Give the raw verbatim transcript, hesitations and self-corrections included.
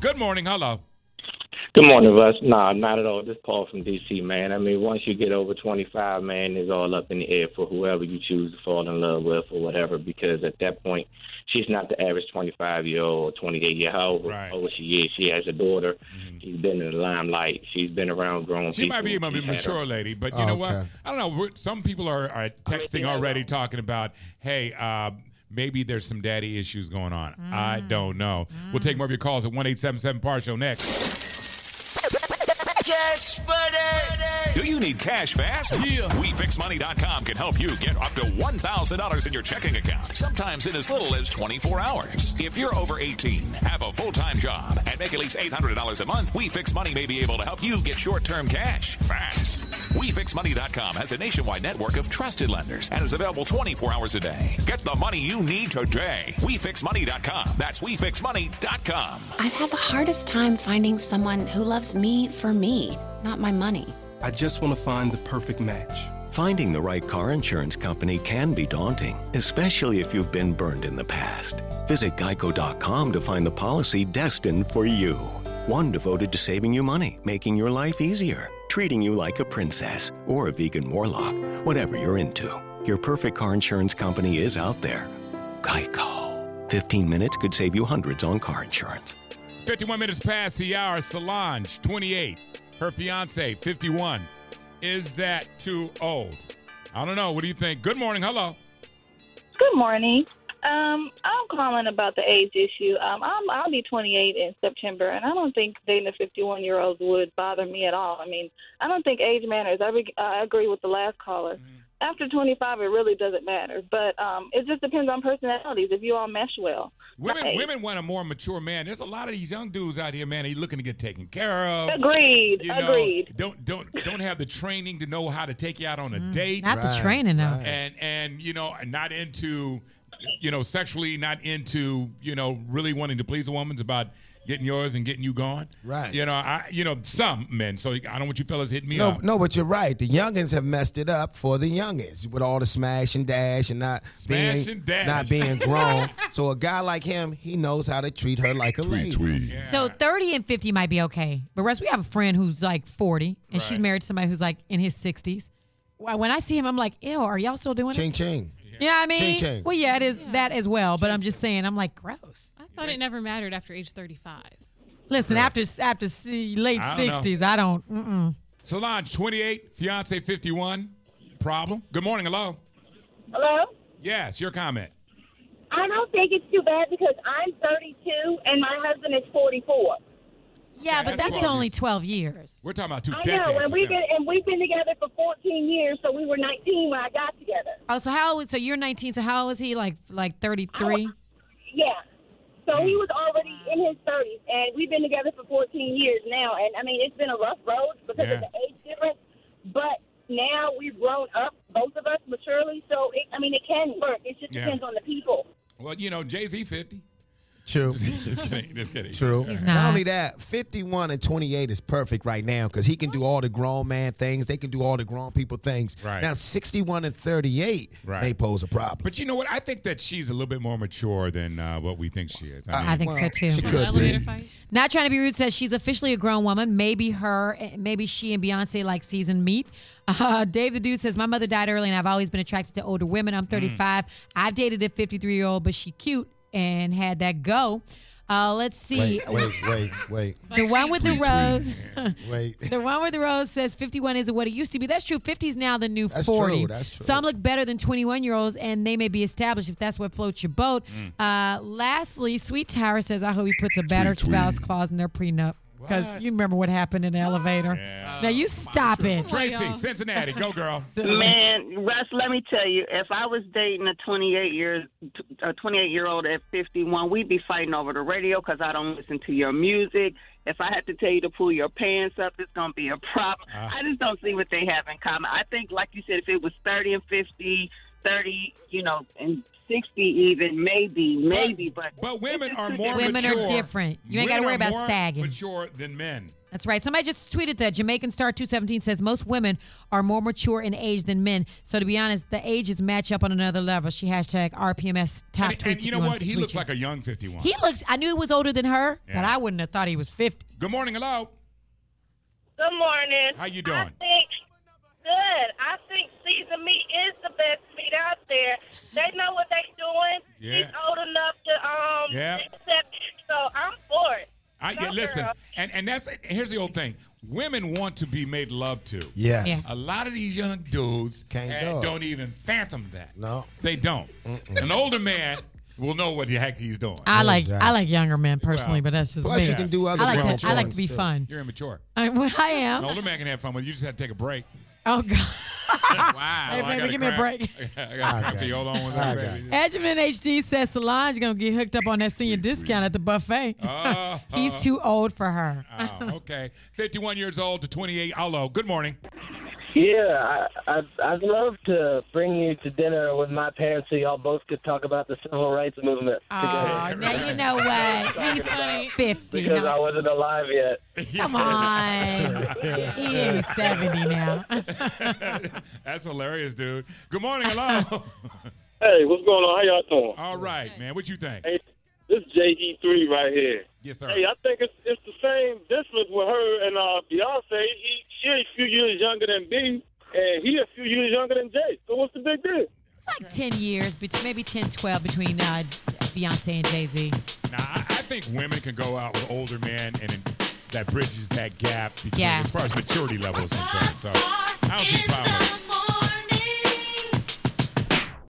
Good morning. Hello. Good morning, Russ. No, not at all. This Paul from D C, man. I mean, once you get over twenty-five, man, it's all up in the air for whoever you choose to fall in love with or whatever, because at that point, she's not the average twenty-five-year-old or twenty-eight-year-old. Right. Or she is. She has a daughter. Mm-hmm. She's been in the limelight. She's been around grown she people. She might be a mature lady, but you oh, know what? Okay. I don't know. We're, some people are, are texting I mean, already know. talking about, hey, uh, maybe there's some daddy issues going on. Mm. I don't know. Mm. We'll take more of your calls at one eight seven seven P A R Show next. Cash Money. Do you need cash fast? Yeah. we fix money dot com can help you get up to one thousand dollars in your checking account, sometimes in as little as twenty-four hours. If you're over eighteen, have a full-time job, and make at least eight hundred dollars a month, We Fix Money may be able to help you get short-term cash fast. we fix money dot com has a nationwide network of trusted lenders and is available twenty-four hours a day. Get the money you need today. we fix money dot com. That's we fix money dot com. I've had the hardest time finding someone who loves me for me, not my money. I just want to find the perfect match. Finding the right car insurance company can be daunting, especially if you've been burned in the past. Visit geico dot com to find the policy destined for you. One devoted to saving you money, making your life easier, treating you like a princess or a vegan warlock, whatever you're into. Your perfect car insurance company is out there. Geico. fifteen minutes could save you hundreds on car insurance. fifty-one minutes past the hour. Solange, twenty-eight. Her fiance, fifty-one. Is that too old? I don't know. What do you think? Good morning. Hello. Good morning. Um, I'm calling about the age issue. Um, I'm, I'll be twenty-eight in September, and I don't think dating a fifty-one-year-old would bother me at all. I mean, I don't think age matters. I, re- I agree with the last caller. Mm-hmm. After twenty-five, it really doesn't matter. But um, it just depends on personalities, if you all mesh well. Women right. women want a more mature man. There's a lot of these young dudes out here, man, they're looking to get taken care of. Agreed. You know, Agreed. Don't don't don't have the training to know how to take you out on a mm, date. Not right, the training, though. Right. And, and, you know, not into, you know, sexually, not into, you know, really wanting to please a woman. It's about getting yours and getting you gone. Right. You know, I you know, some men, so I don't want you fellas hitting me no, up. No, but you're right. The youngins have messed it up for the youngins with all the smash and dash and not smash being and dash. not being grown. So a guy like him, he knows how to treat her like a tweet, lady. Tweet. Yeah. So thirty and fifty might be okay. But Russ, we have a friend who's like forty, and right. she's married to somebody who's like in his sixties. When I see him, I'm like, ew, are y'all still doing ching, it? Ching ching. You know what I mean? Ching ching. Well, yeah, it is yeah. that as well. But I'm just saying, I'm like, gross. I thought it never mattered after age thirty-five. Listen, yeah. after after late I sixties, I don't. Mm-mm. Solange, twenty-eight, fiance, fifty-one. Problem? Good morning. Hello. Hello? Yes, your comment. I don't think it's too bad because I'm thirty-two and my husband is forty-four. Yeah, but that's, that's only twelve years. We're talking about two I decades. I know, and we've been and we've been together for fourteen years, so we were nineteen when I got together. Oh, so how old? So you're nineteen. So how old is he? Like like thirty-three? Yeah. So he was already in his thirties, and we've been together for fourteen years now. And, I mean, it's been a rough road because yeah. of the age difference. But now we've grown up, both of us, maturely. So, it, I mean, it can work. It just depends yeah. on the people. Well, you know, Jay-Z fifty. True. Just kidding. Just kidding. True. He's not. not. not only that, fifty-one and twenty-eight is perfect right now because he can do all the grown man things. They can do all the grown people things. Right. Now, sixty-one and thirty-eight right. may pose a problem. But you know what? I think that she's a little bit more mature than uh, what we think she is. I, mean, I think well, so, too. She could be. Fight? Not trying to be rude, says she's officially a grown woman. Maybe her, maybe she and Beyonce like seasoned meat. Uh, Dave the Dude says, my mother died early and I've always been attracted to older women. I'm thirty-five. Mm. I've dated a fifty-three-year-old, but she cute and had that go. Uh, let's see. Wait, wait, wait, wait. The one with the rose. Wait. The one with the rose says fifty-one isn't what it used to be. That's true. fifty is now the new that's forty. True, that's true. Some look better than twenty-one-year-olds, and they may be established if that's what floats your boat. Mm. Uh, lastly, Sweet Tower says, I hope he puts a battered tweet, spouse tweet. clause in their prenup. Because you remember what happened in the elevator. Yeah. Now, you stop it. Tracy, Cincinnati. Go, girl. Man, Russ, let me tell you, if I was dating a twenty-eight year, a twenty-eight-year-old at fifty-one, we'd be fighting over the radio because I don't listen to your music. If I had to tell you to pull your pants up, it's going to be a problem. Uh, I just don't see what they have in common. I think, like you said, if it was thirty and fifty, thirty, you know, and sixty even, maybe, maybe, but but women are more women mature. are different. You ain't got to worry about more sagging. Mature than men. That's right. Somebody just tweeted that. Jamaican Star two seventeen says most women are more mature in age than men. So to be honest, the ages match up on another level. She hashtag R P M S top And, tweets. and you know what? He looks like a young fifty-one. He looks. I knew he was older than her, Yeah. but I wouldn't have thought he was fifty. Good morning. Hello. Good morning. How you doing? I think good. I think seasoned meat is the best meat out there. They know what they're doing. Yeah. He's old enough to um Yeah. accept it. So I'm for it. I Go yeah, listen, girl. and and that's here's the old thing. Women want to be made love to. Yes. Yeah. A lot of these young dudes Can't eh, do it. don't even fathom that. No. They don't. An older man will know what the heck he's doing. I like Exactly. I like younger men personally, Well, but that's just Plus, me. you can do other I like grown that. I like to things, be too. fun. You're immature. I, well, I An am. older man can have fun with you. You just have to take a break. Oh God. Wow. Hey, baby, give me a break. I got I to got hold on one I second, got baby. Edgerman H D says Solange gonna get hooked up on that senior discount at the buffet. Oh. He's too old for her. Oh, okay. fifty-one years old to twenty-eight. Hello. Good morning. Yeah, I, I'd, I'd love to bring you to dinner with my parents so y'all both could talk about the civil rights movement Oh, together. now you know what? He's fifty. Because now. I wasn't alive yet. Come on. He ain't seventy now. That's hilarious, dude. Good morning. Hello. Hey, what's going on? How y'all doing? All right, man. What you think? Hey, this is J G three right here. Yes, sir. Hey, I think it's it's the same difference with her and uh, Beyonce. He, she a few years younger than B, and he a few years younger than Jay. So what's the big deal? It's like ten years, bet- maybe ten, twelve between uh, Beyonce and Jay-Z. Now, I, I think women can go out with older men, and it, that bridges that gap between, Yeah. as far as maturity level is concerned. So I don't see a problem with it.